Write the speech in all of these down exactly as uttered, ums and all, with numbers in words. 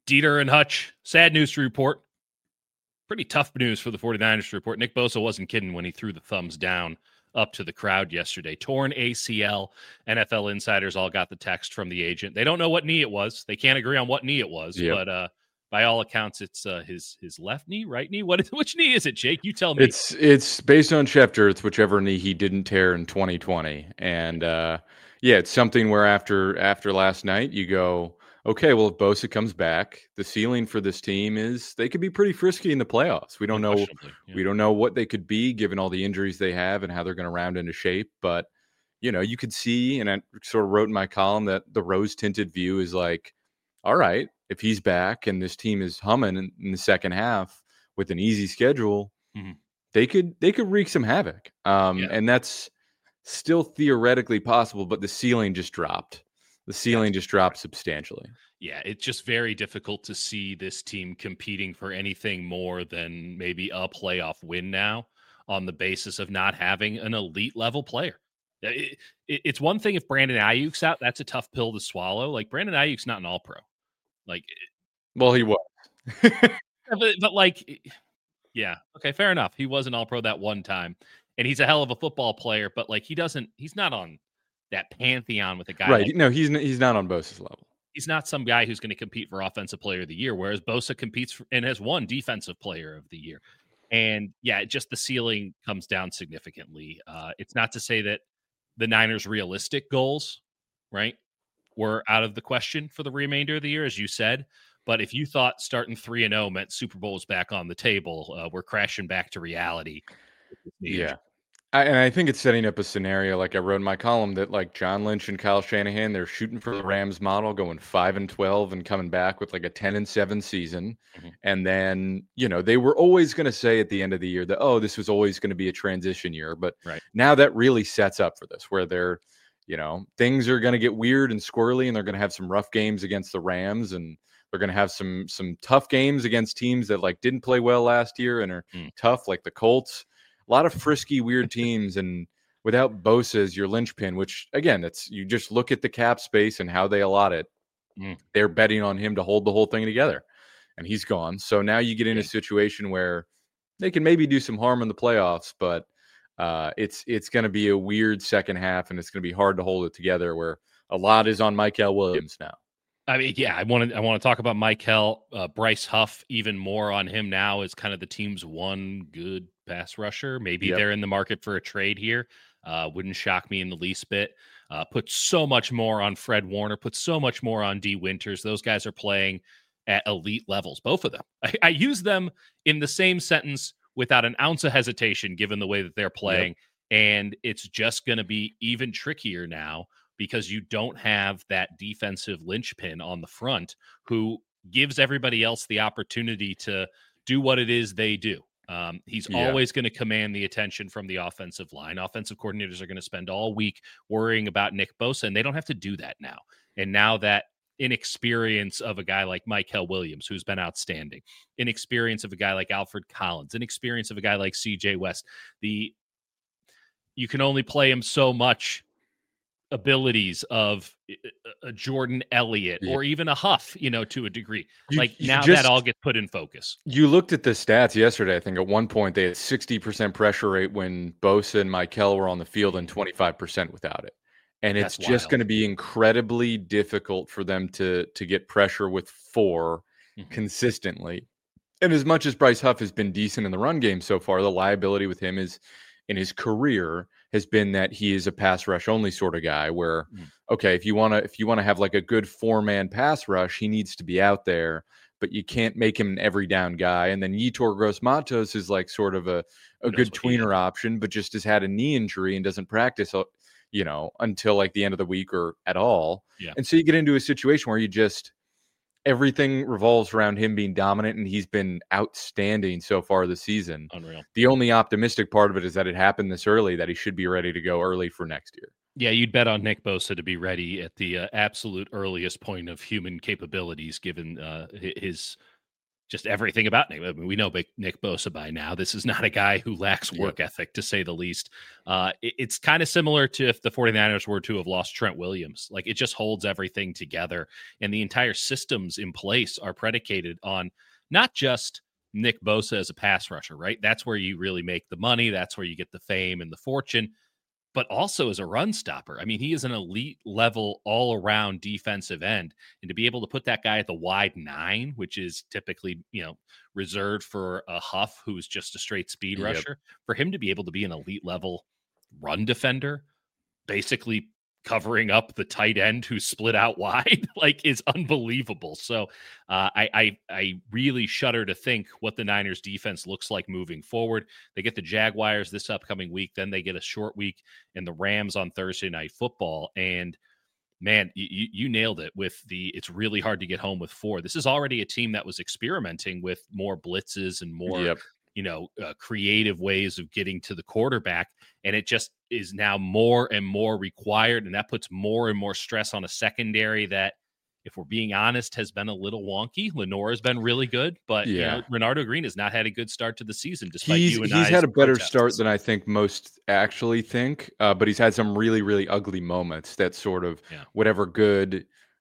Dieter and Hutch, sad news to report. Pretty tough news for the 49ers to report. Nick Bosa wasn't kidding when he threw the thumbs down up to the crowd yesterday. Torn A C L. N F L insiders all got the text from the agent. They don't know what knee it was. They can't agree on what knee it was, Yep. but uh, by all accounts, it's uh, his his left knee, right knee. What? Which knee is it, Jake? You tell me. It's it's based on Schefter. It's whichever knee he didn't tear in twenty twenty, and uh, yeah, it's something where after after last night, you go, okay, well, if Bosa comes back, the ceiling for this team is they could be pretty frisky in the playoffs. We don't know yeah. we don't know what they could be given all the injuries they have and how they're going to round into shape, but you know, you could see, and I sort of wrote in my column that the rose-tinted view is like, all right, if he's back and this team is humming in, in the second half with an easy schedule, mm-hmm. they could they could wreak some havoc. Um, yeah. And that's still theoretically possible, but the ceiling just dropped. The ceiling that's just dropped right. substantially. Yeah, it's just very difficult to see this team competing for anything more than maybe a playoff win now on the basis of not having an elite level player. It, it, it's one thing if Brandon Ayuk's out, that's a tough pill to swallow. Like Brandon Ayuk's not an all pro. Like, well, he was, but, but like, yeah, okay, fair enough. He was an all pro that one time, and he's a hell of a football player. But like, he doesn't, he's not on that pantheon with a guy. Right? Like, no, he's he's not on Bosa's level. He's not some guy who's going to compete for Offensive Player of the Year, whereas Bosa competes for, and has won Defensive Player of the Year. And yeah, just the ceiling comes down significantly. Uh, it's not to say that the Niners' realistic goals, right, were out of the question for the remainder of the year, as you said. But if you thought starting three and zero meant Super Bowl's back on the table, uh, we're crashing back to reality. Yeah. I, and I think it's setting up a scenario, like I wrote in my column, that like John Lynch and Kyle Shanahan, they're shooting for the Rams model, going five and twelve and coming back with like a ten and seven season. Mm-hmm. And then, you know, they were always going to say at the end of the year that, oh, this was always going to be a transition year. But right. now that really sets up for this, where they're, you know, things are going to get weird and squirrely, and they're going to have some rough games against the Rams, and they're going to have some some tough games against teams that like didn't play well last year and are mm. tough, like the Colts. A lot of frisky, weird teams, and without Bosa as your linchpin, which again, it's you just look at the cap space and how they allot it. Mm. They're betting on him to hold the whole thing together, and he's gone. So now you get in yeah. a situation where they can maybe do some harm in the playoffs, but uh, it's it's going to be a weird second half, and it's going to be hard to hold it together. Where a lot is on Mykel Williams now. I mean, yeah, I want to I want to talk about Mykel, uh, Bryce Huff, even more on him now as kind of the team's one good pass rusher. Maybe yep. they're in the market for a trade here. Uh, wouldn't shock me in the least bit. Uh, put so much more on Fred Warner, put so much more on D Winters. Those guys are playing at elite levels, both of them. I, I use them in the same sentence without an ounce of hesitation, given the way that they're playing. Yep. And it's just going to be even trickier now, because you don't have that defensive linchpin on the front who gives everybody else the opportunity to do what it is they do. Um, he's yeah. always going to command the attention from the offensive line. Offensive coordinators are going to spend all week worrying about Nick Bosa, and they don't have to do that now. And now that inexperience of a guy like Mykel Williams, who's been outstanding, inexperience of a guy like Alfred Collins, inexperience of a guy like C J West, the you can only play him so much abilities of a Jordan Elliott yeah. or even a Huff, you know, to a degree. You, like now just, that all gets put in focus. You looked at the stats yesterday. I think at one point they had sixty percent pressure rate when Bosa and Mykel were on the field and twenty-five percent without it. And it's That's just going to be incredibly difficult for them to to get pressure with four mm-hmm. consistently. And as much as Bryce Huff has been decent in the run game so far, the liability with him is in his career has been that he is a pass rush only sort of guy where, mm. okay, if you want to, if you want to have like a good four man pass rush, he needs to be out there, but you can't make him an every down guy. And then Yetur Gross-Matos is like sort of a, a good tweener option, but just has had a knee injury and doesn't practice, you know, until like the end of the week or at all. Yeah. And so you get into a situation where you just, everything revolves around him being dominant, and he's been outstanding so far this season. Unreal. The only optimistic part of it is that it happened this early, that he should be ready to go early for next year. Yeah, you'd bet on Nick Bosa to be ready at the uh, absolute earliest point of human capabilities, given uh, his just everything about Nick. I mean, we know Nick Bosa by now. This is not a guy who lacks work yep. ethic, to say the least. Uh, it, it's kind of similar to if the 49ers were to have lost Trent Williams. Like, it just holds everything together. And the entire systems in place are predicated on not just Nick Bosa as a pass rusher, right? That's where you really make the money. That's where you get the fame and the fortune. But also as a run stopper. I mean, he is an elite level all-around defensive end. And to be able to put that guy at the wide nine, which is typically, you know, reserved for a Huff who's just a straight speed yep. rusher, for him to be able to be an elite level run defender, basically covering up the tight end who split out wide, like, is unbelievable. So uh, I, I I really shudder to think what the Niners defense looks like moving forward. They get the Jaguars this upcoming week, then they get a short week in the Rams on Thursday Night Football. And man, you, you nailed it with the, it's really hard to get home with four. This is already a team that was experimenting with more blitzes and more yep. you know, uh, creative ways of getting to the quarterback. And it just is now more and more required. And that puts more and more stress on a secondary that, if we're being honest, has been a little wonky. Lenore has been really good, but yeah. you know, Renardo Green has not had a good start to the season, despite he's, you and He's I's had a better protests. start than I think most actually think, uh, but he's had some really, really ugly moments that sort of, yeah. whatever good,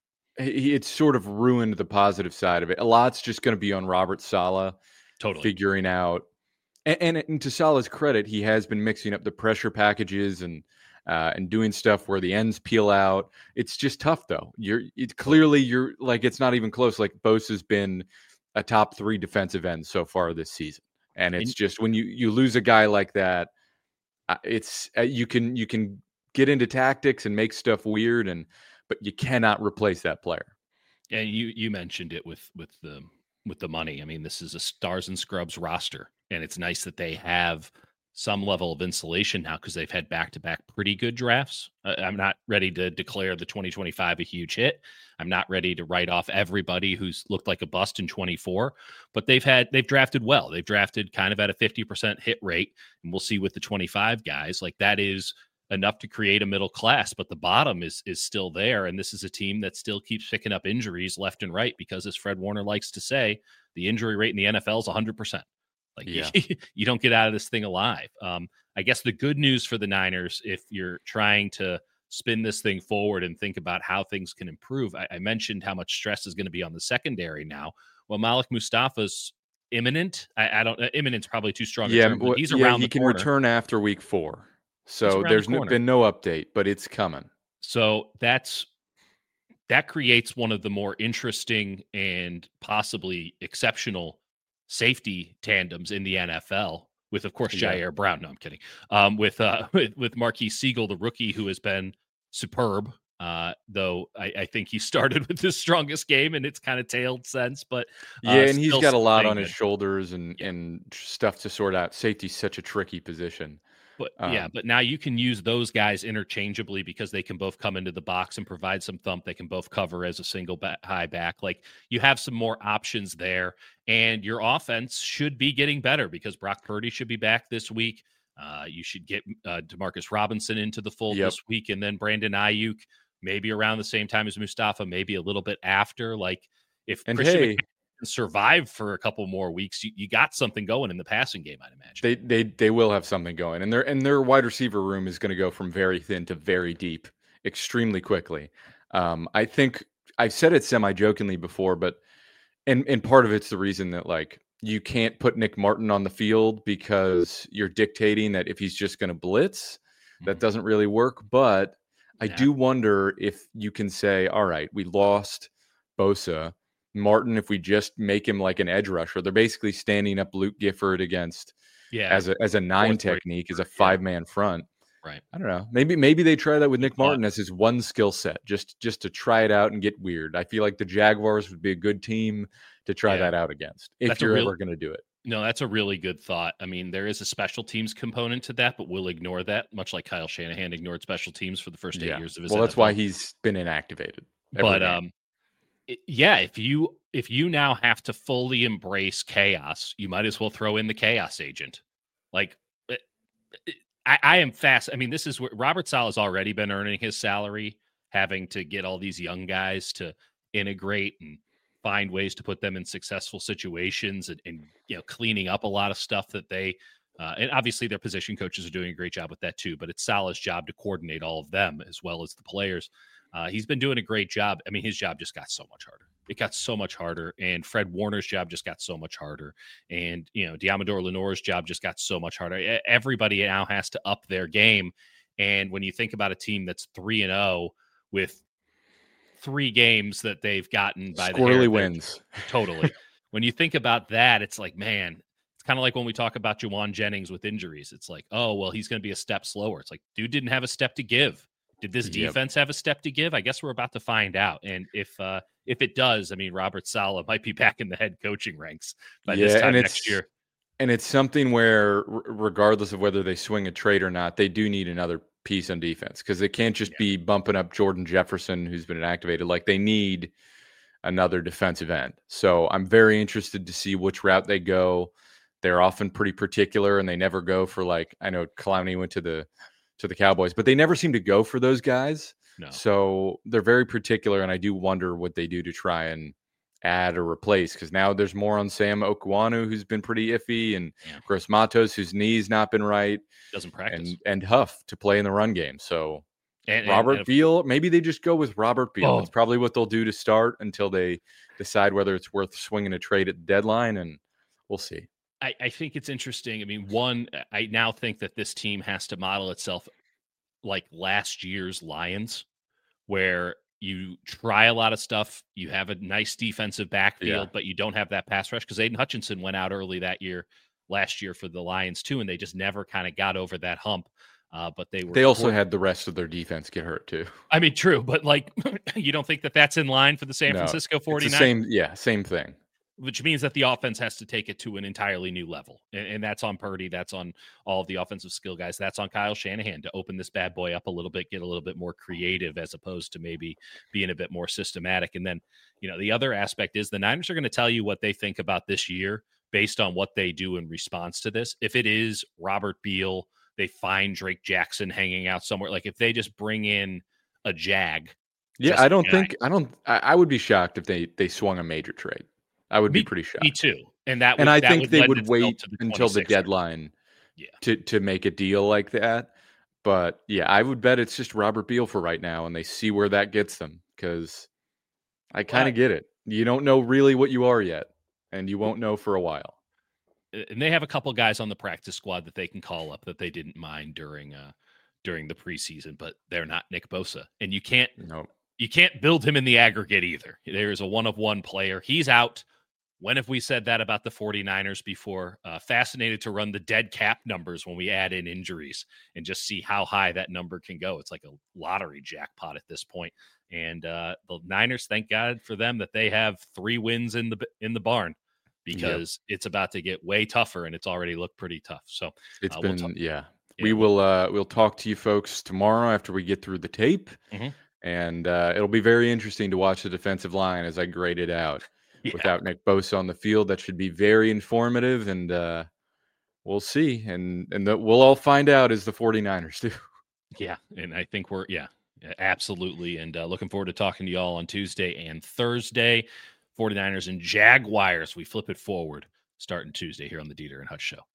he, it's sort of ruined the positive side of it. A lot's just going to be on Robert Saleh. Totally. Figuring out, and, and, and to Saleh's credit, he has been mixing up the pressure packages and uh, and doing stuff where the ends peel out. It's just tough, though. You're it's clearly you're like it's not even close. Like, Bosa's been a top three defensive end so far this season, and it's and, just when you you lose a guy like that, uh, it's uh, you can you can get into tactics and make stuff weird, and but you cannot replace that player. And you you mentioned it with with the. with the money. I mean, this is a stars and scrubs roster, and it's nice that they have some level of insulation now because they've had back-to-back pretty good drafts. Uh, I'm not ready to declare the twenty twenty-five a huge hit. I'm not ready to write off everybody who's looked like a bust in twenty-four, but they've had, they've drafted well. They've drafted kind of at a fifty percent hit rate, and we'll see with the twenty-five guys. Like, that is enough to create a middle class, but the bottom is is still there. And this is a team that still keeps picking up injuries left and right because, as Fred Warner likes to say, the injury rate in the N F L is one hundred percent. Like, yeah. you, you don't get out of this thing alive. Um, I guess the good news for the Niners, if you're trying to spin this thing forward and think about how things can improve, I, I mentioned how much stress is going to be on the secondary now. Well, Malik Mustafa's imminent. I, I don't, uh, imminent's probably too strong. Yeah, term, well, he's yeah, around he the can corner. return after week four. So there's the no, been no update, but it's coming. So that's that creates one of the more interesting and possibly exceptional safety tandems in the N F L. With, of course, Jair yeah. Brown. No, I'm kidding. Um, with uh, with, with Marquise Siegel, the rookie, who has been superb. Uh, though I, I think he started with his strongest game, and it's kind of tailed since. But uh, yeah, and he's got a lot on his good. shoulders and yeah. and stuff to sort out. Safety's such a tricky position. But um, yeah, but now you can use those guys interchangeably because they can both come into the box and provide some thump. They can both cover as a single back, high back. Like, you have some more options there, and your offense should be getting better because Brock Purdy should be back this week. Uh, you should get uh, Demarcus Robinson into the fold yep. this week, and then Brandon Ayuk maybe around the same time as Mustafa, maybe a little bit after. Like, if and Christian hey. survive for a couple more weeks, you, you got something going in the passing game, I'd imagine. They they they will have something going, and their and their wide receiver room is going to go from very thin to very deep extremely quickly. Um, I think I've said it semi-jokingly before, but and and part of it's the reason that, like, you can't put Nick Martin on the field because you're dictating that if he's just going to blitz, that mm-hmm. doesn't really work. But I yeah. do wonder if you can say, all right, we lost Bosa. Martin, if we just make him like an edge rusher, they're basically standing up Luke Gifford against yeah as a as a nine Fourth technique, as a five man yeah. front. Right. I don't know. Maybe maybe they try that with Nick Martin as his one skill set, just just to try it out and get weird. I feel like the Jaguars would be a good team to try yeah. that out against if that's you're real, ever going to do it. No, that's a really good thought. I mean, there is a special teams component to that, but we'll ignore that, much like Kyle Shanahan ignored special teams for the first eight yeah. years of his Well, N F L. That's why he's been inactivated. But game. um. Yeah, if you if you now have to fully embrace chaos, you might as well throw in the chaos agent. Like, I, I am fast. I mean, this is where Robert Saleh has already been earning his salary, having to get all these young guys to integrate and find ways to put them in successful situations and, and you know, cleaning up a lot of stuff that they, uh, and obviously their position coaches are doing a great job with that too, but it's Salah's job to coordinate all of them as well as the players. Uh, he's been doing a great job. I mean, his job just got so much harder. It got so much harder. And Fred Warner's job just got so much harder. And, you know, Diamador Lenore's job just got so much harder. Everybody now has to up their game. And when you think about a team that's three and oh with three games that they've gotten by the squirrely wins, totally. When you think about that, it's like, man, it's kind of like when we talk about Juwan Jennings with injuries. It's like, oh, well, he's going to be a step slower. It's like, dude didn't have a step to give. Did this defense yep. have a step to give? I guess we're about to find out. And if uh, if it does, I mean, Robert Saleh might be back in the head coaching ranks by yeah, this time next year. And it's something where, regardless of whether they swing a trade or not, they do need another piece on defense because they can't just yeah. be bumping up Jordan Jefferson, who's been inactivated. Like, they need another defensive end. So I'm very interested to see which route they go. They're often pretty particular, and they never go for, like, I know Clowney went to the to the Cowboys, but they never seem to go for those guys. No. So they're very particular, and I do wonder what they do to try and add or replace, because now there's more on Sam Okuanu, who's been pretty iffy, and yeah. Gross Matos, whose knee's not been right. Doesn't practice. And, and Huff to play in the run game. So and, Robert and, and Beal, maybe they just go with Robert Beal. Oh. It's probably what they'll do to start until they decide whether it's worth swinging a trade at the deadline, and we'll see. I, I think it's interesting. I mean, one, I now think that this team has to model itself like last year's Lions, where you try a lot of stuff. You have a nice defensive backfield, yeah. but you don't have that pass rush, because Aiden Hutchinson went out early that year, last year for the Lions too, and they just never kind of got over that hump. Uh, but they were. They also had the rest of their defense get hurt too. I mean, true, but like, you don't think that that's in line for the San no, Francisco forty-niners? It's the same, yeah, same thing. Which means that the offense has to take it to an entirely new level. And, and that's on Purdy. That's on all of the offensive skill guys. That's on Kyle Shanahan to open this bad boy up a little bit, get a little bit more creative as opposed to maybe being a bit more systematic. And then, you know, the other aspect is the Niners are going to tell you what they think about this year based on what they do in response to this. If it is Robert Beal, they find Drake Jackson hanging out somewhere. Like if they just bring in a Jag. Yeah, I don't think, I don't, I, I would be shocked if they, they swung a major trade. I would me, be pretty shocked. Me too. And that, would, and I that think would they would wait the until the deadline yeah. to, to make a deal like that. But yeah, I would bet it's just Robert Beal for right now, and they see where that gets them, because I kind of right. get it. You don't know really what you are yet, and you won't know for a while. And they have a couple guys on the practice squad that they can call up that they didn't mind during uh, during the preseason, but they're not Nick Bosa, and you can't no. you can't build him in the aggregate either. There is a one of one player. He's out. When have we said that about the forty-niners before? Uh, fascinated to run the dead cap numbers when we add in injuries and just see how high that number can go. It's like a lottery jackpot at this point. And uh, the Niners, thank God for them that they have three wins in the in the barn, because yep. it's about to get way tougher, and it's already looked pretty tough. So it's uh, been we'll talk, yeah. yeah. We will uh, we'll talk to you folks tomorrow after we get through the tape, mm-hmm. and uh, it'll be very interesting to watch the defensive line as I grade it out. Yeah. Without Nick Bosa on the field, that should be very informative, and uh, we'll see. And and the, we'll all find out as the forty-niners do. Yeah, and I think we're, yeah, absolutely. And uh, looking forward to talking to you all on Tuesday and Thursday. forty-niners and Jaguars, we flip it forward starting Tuesday here on the Dieter and Hutch Show.